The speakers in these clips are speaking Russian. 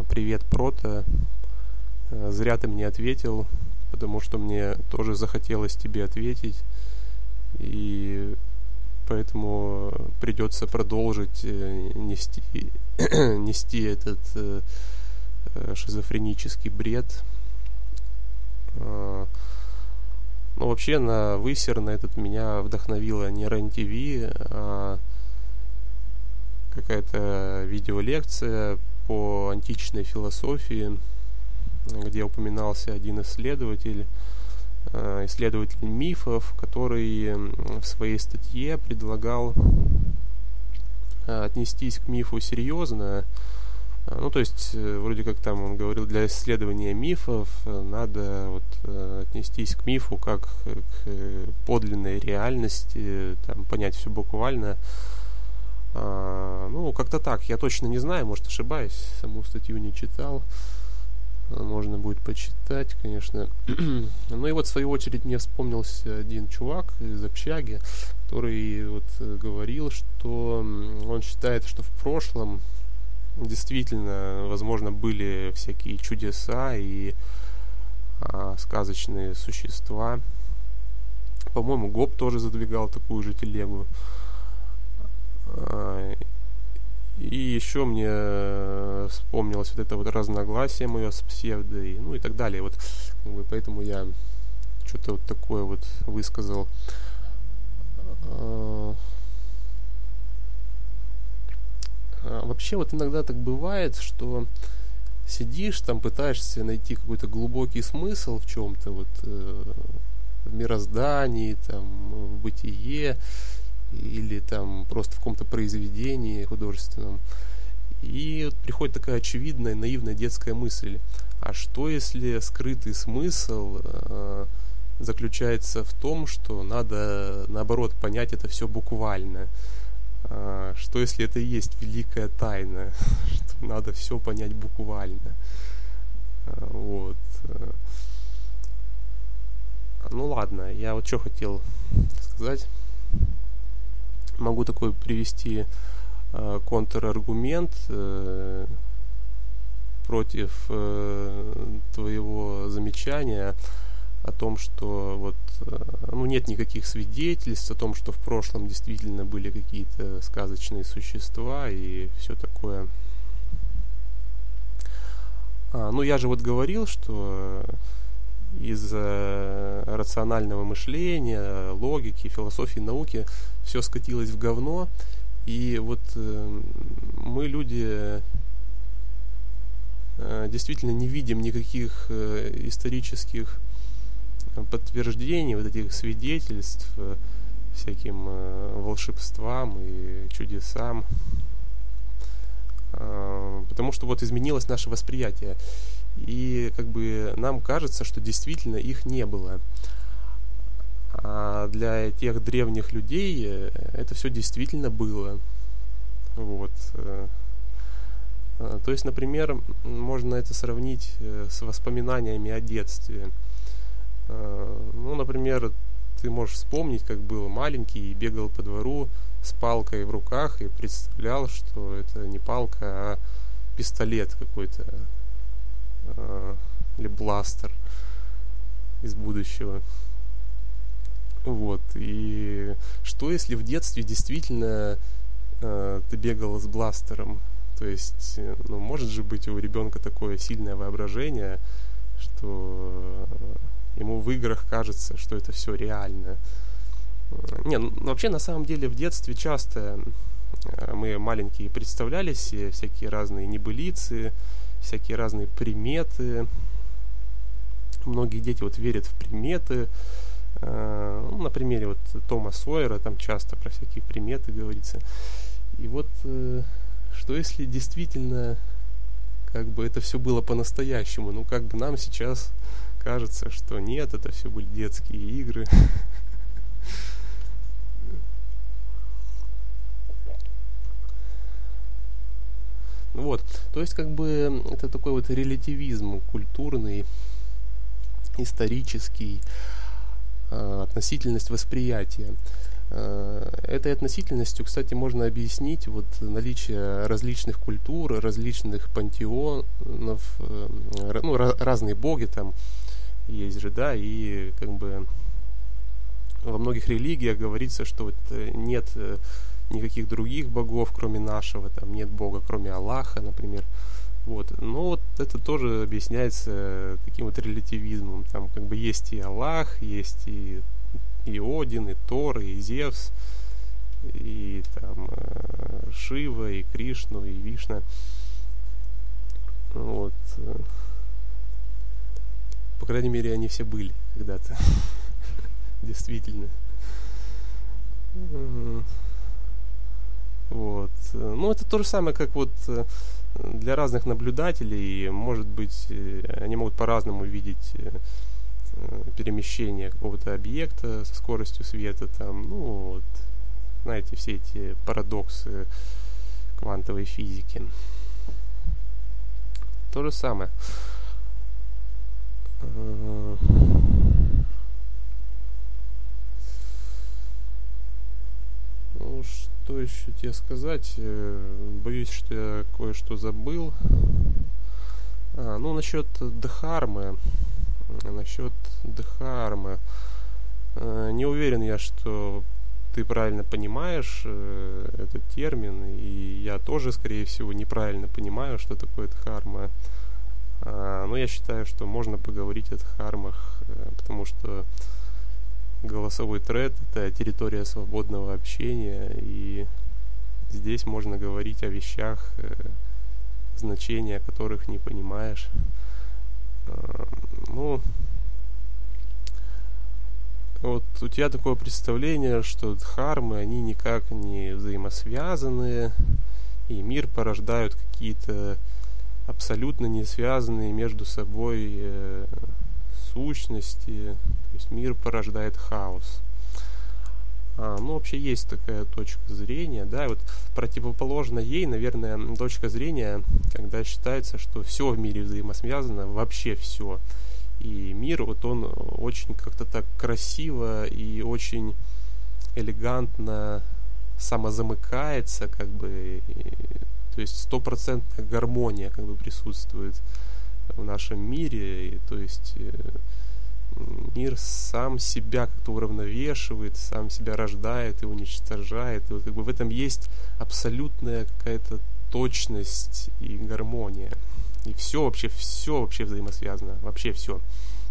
Привет, Прото. Зря ты мне ответил, потому что мне тоже захотелось тебе ответить. И поэтому придется продолжить нести этот шизофренический бред. Ну, вообще, на высер, на этот меня вдохновила не РЕН-ТВ, а какая-то видеолекция по античной философии, где упоминался один исследователь мифов, который в своей статье предлагал отнестись к мифу серьезно. Ну, то есть, вроде как там он говорил, для исследования мифов надо отнестись к мифу как к подлинной реальности, там, понять все буквально. Ну, как-то так, я точно не знаю, может, ошибаюсь, саму статью не читал. Можно будет почитать, конечно. Ну и в свою очередь, мне вспомнился один чувак из общаги, который говорил, что он считает, что в прошлом действительно, возможно, были всякие чудеса и сказочные существа. По-моему, Гоп тоже задвигал такую же телегу. И еще мне вспомнилось это разногласие мое с псевдой, ну и так далее. Поэтому я что-то такое высказал. Вообще иногда так бывает, что сидишь там, пытаешься найти какой-то глубокий смысл в чем-то, в мироздании, там, в бытие, или там просто в каком-то произведении художественном. И приходит такая очевидная, наивная детская мысль. А что если скрытый смысл заключается в том, что надо, наоборот, понять это все буквально? Что если это и есть великая тайна, что надо все понять буквально? Ну ладно, я что хотел сказать. Могу такой привести контраргумент против твоего замечания о том, что нет никаких свидетельств о том, что в прошлом действительно были какие-то сказочные существа и все такое. Я же говорил, что из-за рационального мышления, логики, философии, науки все скатилось в говно. И мы, люди, действительно не видим никаких исторических подтверждений, этих свидетельств всяким волшебствам и чудесам. Потому что изменилось наше восприятие. И нам кажется, что действительно их не было. А для тех древних людей это все действительно было. То есть, например, можно это сравнить с воспоминаниями о детстве. Например, ты можешь вспомнить, как был маленький и бегал по двору с палкой в руках и представлял, что это не палка, а пистолет какой-то или бластер из будущего. И что если в детстве действительно ты бегал с бластером? То есть, может же быть у ребенка такое сильное воображение, что ему в играх кажется, что это все реально. Вообще, на самом деле, в детстве часто мы маленькие представляли себе всякие разные небылицы, всякие разные приметы. Многие дети верят в приметы. На примере Тома Сойера там часто про всякие приметы говорится. И что если действительно это все было по-настоящему? Нам сейчас кажется, что нет, это все были детские игры. То есть это такой релятивизм культурный, исторический, относительность восприятия. Этой относительностью, кстати, можно объяснить вот наличие различных культур, различных пантеонов, ну, разные боги там есть же, да, и как бы во многих религиях говорится, что вот нет никаких других богов, кроме нашего, там нет бога, кроме Аллаха, например. Вот. Но вот это тоже объясняется таким вот релятивизмом. Там как бы есть и Аллах, есть и Один, и Тор, и Зевс, и там Шива, и Кришну, и Вишна. Вот. По крайней мере, они все были когда-то. Действительно. Вот. Ну, это то же самое, как вот для разных наблюдателей, может быть, они могут по-разному видеть перемещение какого-то объекта со скоростью света, там, ну, вот, знаете, все эти парадоксы квантовой физики. То же самое. Ну, что еще тебе сказать? Боюсь, что я кое-что забыл. Ну, насчет Дхармы. Не уверен я, что ты правильно понимаешь этот термин, и я тоже, скорее всего, неправильно понимаю, что такое Дхарма. Но я считаю, что можно поговорить о Дхармах, потому что голосовой тред — это территория свободного общения, и здесь можно говорить о вещах, значения которых не понимаешь. Ну, вот у тебя такое представление, что дхармы, они никак не взаимосвязаны, и мир порождают какие-то абсолютно не связанные между собой сущности, то есть мир порождает хаос. Ну, вообще есть такая точка зрения, да, и вот противоположно ей, наверное, точка зрения, когда считается, что все в мире взаимосвязано, вообще все. И мир, вот он очень как-то так красиво и очень элегантно самозамыкается, как бы, то есть стопроцентная гармония как бы присутствует в нашем мире, и, то есть мир сам себя как-то уравновешивает, сам себя рождает и уничтожает. И вот как бы в этом есть абсолютная какая-то точность и гармония. И все вообще взаимосвязано. Вообще все.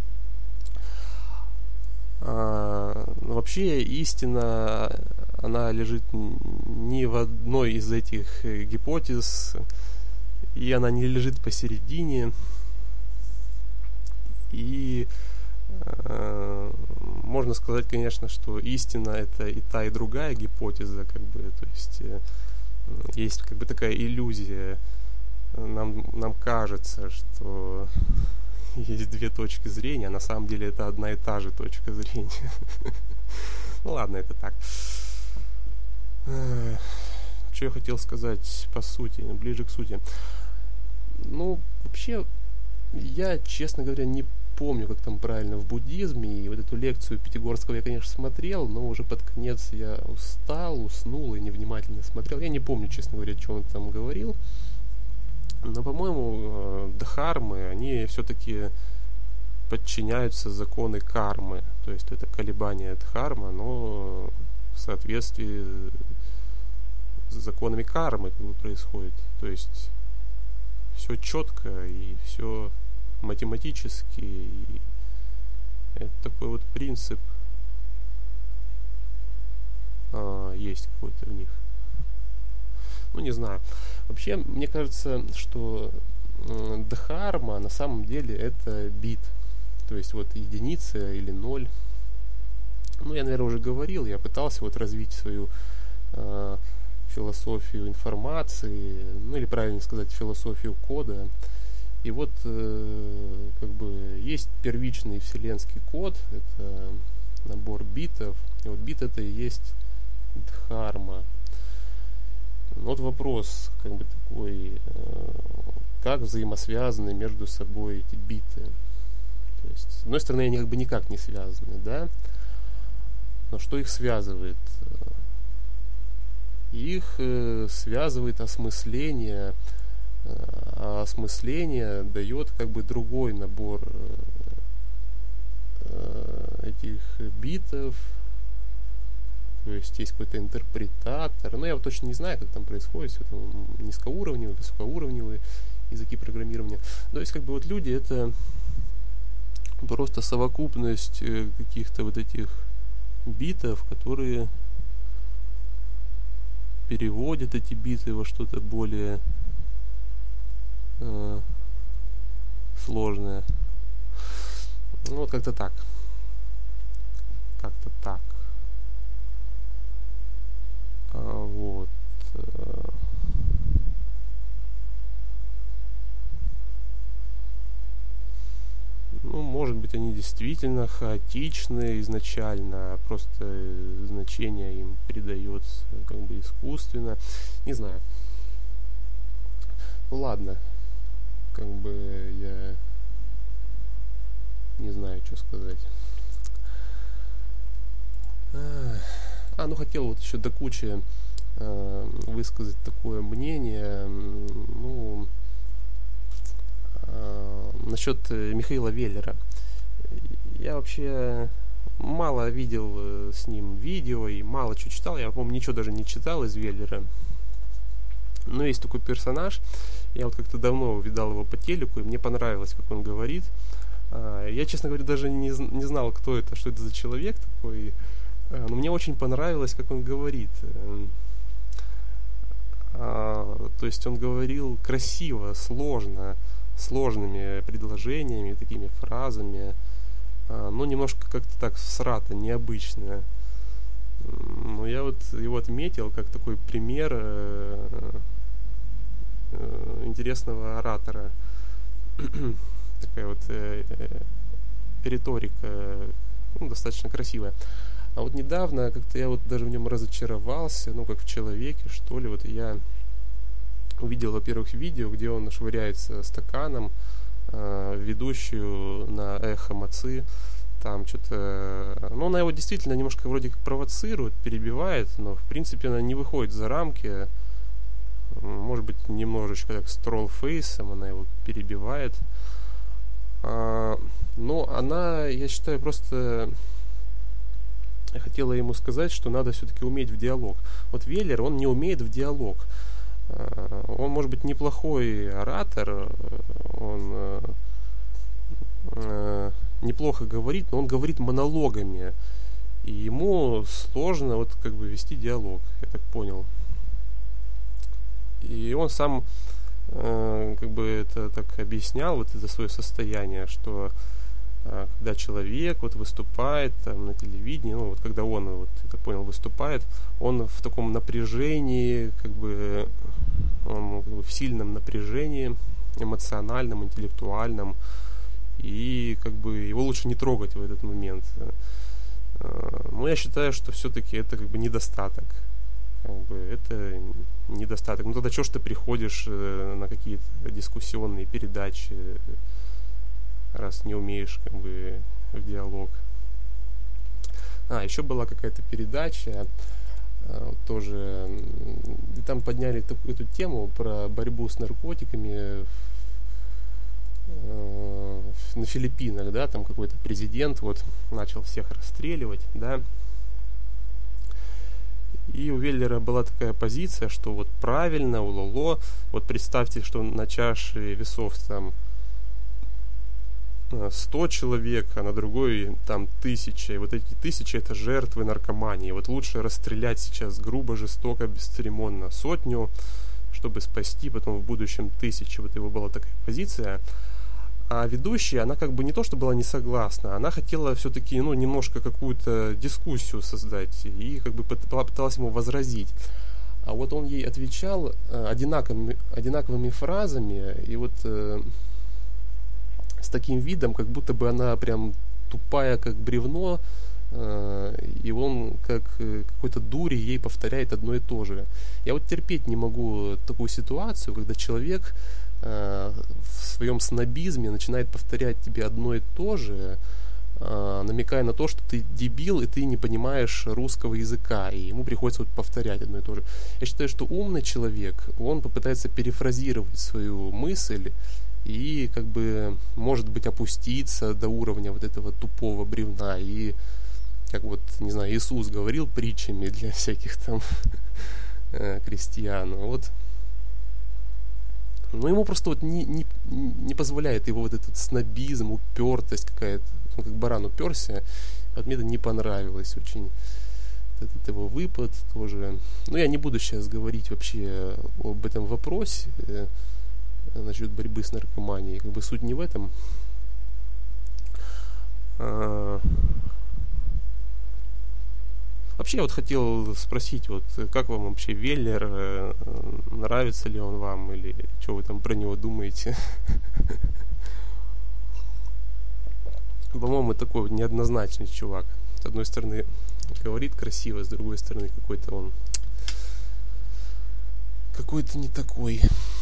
Вообще истина, она лежит не в одной из этих гипотез, и она не лежит посередине. И можно сказать, конечно, что истина — это и та, и другая гипотеза, как бы, то есть есть как бы такая иллюзия. Нам кажется, что есть две точки зрения, а на самом деле это одна и та же точка зрения. Ну ладно, это так. Что я хотел сказать по сути, ближе к сути. Ну, вообще, я, честно говоря, не помню, как там правильно в буддизме, и вот эту лекцию Пятигорского я, конечно, смотрел, но уже под конец я устал, уснул и невнимательно смотрел. Я не помню, честно говоря, о чем он там говорил. Но, по-моему, дхармы, они все-таки подчиняются законы кармы. То есть это колебание дхармы, оно в соответствии с законами кармы как бы происходит. То есть все четко и все математически. И это такой вот принцип есть какой-то в них. Ну, не знаю. Вообще, мне кажется, что дхарма на самом деле это бит. То есть вот единица или ноль. Ну, я, наверное, уже говорил, я пытался вот развить свою философию информации, ну, или правильно сказать, философию кода. И вот как бы есть первичный вселенский код, это набор битов. И вот бит — это и есть дхарма. Вот вопрос как бы такой, как взаимосвязаны между собой эти биты. То есть, с одной стороны, они как бы никак не связаны, да? Но что их связывает? Их связывает осмысление, а осмысление дает как бы другой набор этих битов, то есть есть какой-то интерпретатор, но я вот точно не знаю, как там происходит, все это низкоуровневые, высокоуровневые языки программирования. То есть как бы вот люди — это просто совокупность каких-то вот этих битов, которые переводят эти биты во что-то более сложное. Ну вот как-то так. Как-то так. Вот. Ну, может быть, они действительно хаотичны изначально, а просто значение им передается как бы искусственно. Не знаю. Ну ладно. Как бы я не знаю, что сказать. Ну хотел вот еще до кучи высказать такое мнение, ну, насчет Михаила Веллера. Я вообще мало видел с ним видео и мало что читал. Я, по-моему, ничего даже не читал из Веллера. Но есть такой персонаж. Я вот как-то давно видал его по телеку, и мне понравилось, как он говорит. Я, честно говоря, даже не знал, кто это, что это за человек такой. Но мне очень понравилось, как он говорит. То есть он говорил красиво, сложными предложениями, такими фразами. Ну, немножко как-то так всрато, необычно. Но я вот его отметил как такой пример интересного оратора. Такая вот риторика, ну, достаточно красивая. А вот недавно как-то я вот даже в нем разочаровался, ну, как в человеке, что ли. Вот я увидел, во-первых, видео, где он швыряется стаканом ведущую на Эхо Моци. Там что-то... Ну, она его действительно немножко вроде как провоцирует, перебивает, но, в принципе, она не выходит за рамки. Может быть, немножечко так с тролл-фейсом она его перебивает. Но она, я считаю, просто... Я хотела ему сказать, что надо все-таки уметь в диалог. Вот Веллер, он не умеет в диалог. Он, может быть, неплохой оратор, он неплохо говорит, но он говорит монологами. И ему сложно вот как бы вести диалог, я так понял. И он сам как бы это так объяснял, вот это свое состояние, что когда человек вот выступает там на телевидении, ну вот когда он, вот, я так понял, выступает, он в таком напряжении, как бы, он как бы в сильном напряжении, эмоциональном, интеллектуальном, и как бы его лучше не трогать в этот момент. Но я считаю, что все-таки это как бы недостаток. Как бы это недостаток. Ну тогда что ж ты приходишь на какие-то дискуссионные передачи, раз не умеешь как бы в диалог. Еще была какая-то передача, тоже, и там подняли эту тему про борьбу с наркотиками на Филиппинах, да, там какой-то президент вот начал всех расстреливать, да. И у Веллера была такая позиция, что вот правильно, улоло, вот представьте, что на чаше весов там 100 человек, а на другой там 1000. И вот эти 1000 это жертвы наркомании. Вот лучше расстрелять сейчас грубо, жестоко, бесцеремонно 100, чтобы спасти потом в будущем 1000. Вот его была такая позиция. А ведущая, она как бы не то, что была не согласна, она хотела все-таки, ну, немножко какую-то дискуссию создать и как бы пыталась ему возразить. А вот он ей отвечал одинаковыми фразами, и вот с таким видом, как будто бы она прям тупая, как бревно, и он как какой-то дури ей повторяет одно и то же. Я вот терпеть не могу такую ситуацию, когда человек в своем снобизме начинает повторять тебе одно и то же, намекая на то, что ты дебил, и ты не понимаешь русского языка, и ему приходится вот повторять одно и то же. Я считаю, что умный человек, он попытается перефразировать свою мысль и как бы, может быть, опуститься до уровня вот этого тупого бревна, и как вот, не знаю, Иисус говорил притчами для всяких там крестьян, вот. Но ему просто вот не позволяет его вот этот снобизм, упертость какая-то. Он как баран уперся. Вот мне это не понравилось очень. Этот его выпад тоже. Но я не буду сейчас говорить вообще об этом вопросе насчет борьбы с наркоманией. Как бы суть не в этом. Вообще я вот хотел спросить, вот как вам вообще Веллер, нравится ли он вам, или что вы там про него думаете? По-моему, такой вот неоднозначный чувак. С одной стороны говорит красиво, с другой стороны какой-то он какой-то не такой.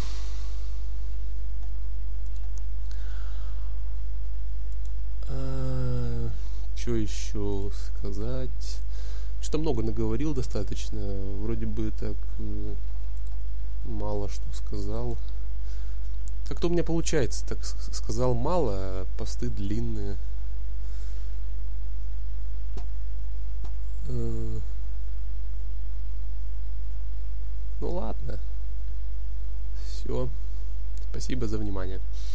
Что еще сказать? Что-то много наговорил достаточно. Вроде бы так мало что сказал. Как-то у меня получается, так сказал мало, а посты длинные. Ну ладно. Все. Спасибо за внимание.